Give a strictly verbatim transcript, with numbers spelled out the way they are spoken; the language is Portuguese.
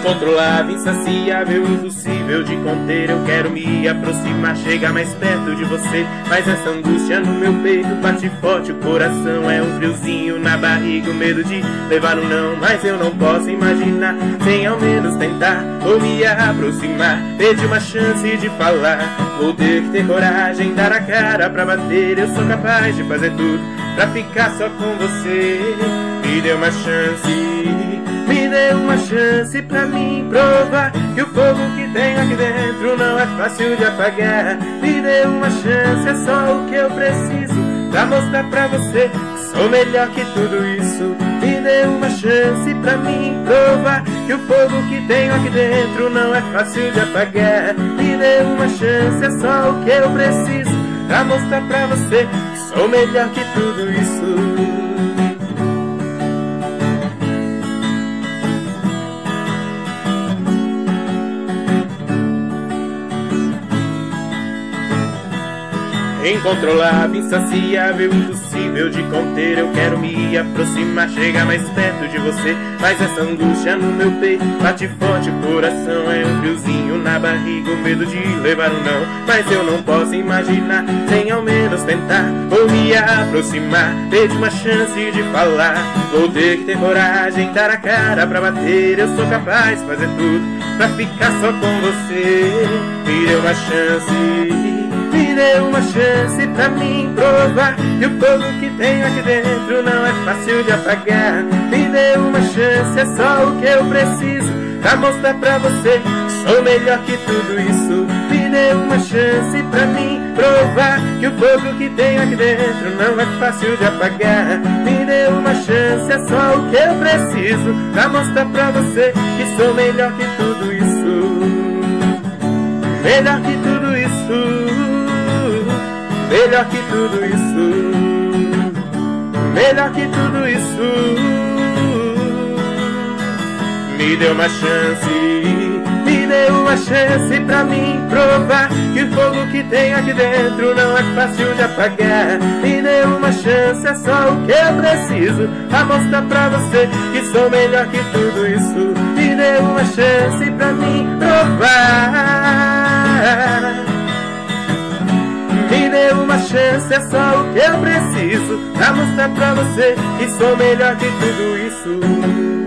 Incontrolável, insaciável, impossível de conter. Eu quero me aproximar, chegar mais perto de você, mas essa angústia no meu peito bate forte, o coração é um friozinho na barriga, o medo de levar um não, mas eu não posso imaginar sem ao menos tentar ou me aproximar. Perdi uma chance de falar, vou ter que ter coragem, dar a cara pra bater. Eu sou capaz de fazer tudo pra ficar só com você. Me dê uma chance, me dê uma chance pra mim provar que o fogo que tem aqui dentro não é fácil de apagar. Me dê uma chance, é só o que eu preciso pra mostrar pra você que sou melhor que tudo isso. Me dê uma chance pra mim provar que o fogo que tenho aqui dentro não é fácil de apagar. Me dê uma chance, é só o que eu preciso pra mostrar pra você que sou melhor que tudo isso. Incontrolável, insaciável, impossível de conter. Eu quero me aproximar, chegar mais perto de você, mas essa angústia no meu peito bate forte, o coração é um friozinho na barriga, o medo de levar um não, mas eu não posso imaginar sem ao menos tentar ou me aproximar. Perdi uma chance de falar, vou ter que ter coragem, dar a cara pra bater. Eu sou capaz de fazer tudo pra ficar só com você. Me dê uma chance, me dê uma chance pra mim provar que o fogo que tenho aqui dentro não é fácil de apagar. Me dê uma chance, é só o que eu preciso pra mostrar pra você que sou melhor que tudo isso. Me dê uma chance pra mim provar que o fogo que tenho aqui dentro não é fácil de apagar. Me dê uma chance, é só o que eu preciso pra mostrar pra você que sou melhor que tudo isso. Melhor que tudo isso, melhor que tudo isso, melhor que tudo isso. Me dê uma chance, me dê uma chance pra mim provar que o fogo que tem aqui dentro não é fácil de apagar. Me dê uma chance, é só o que eu preciso pra mostrar pra você que sou melhor que tudo isso. Me dê uma chance pra mim provar. Me dê uma chance, é só o que eu preciso pra mostrar pra você que sou melhor que tudo isso.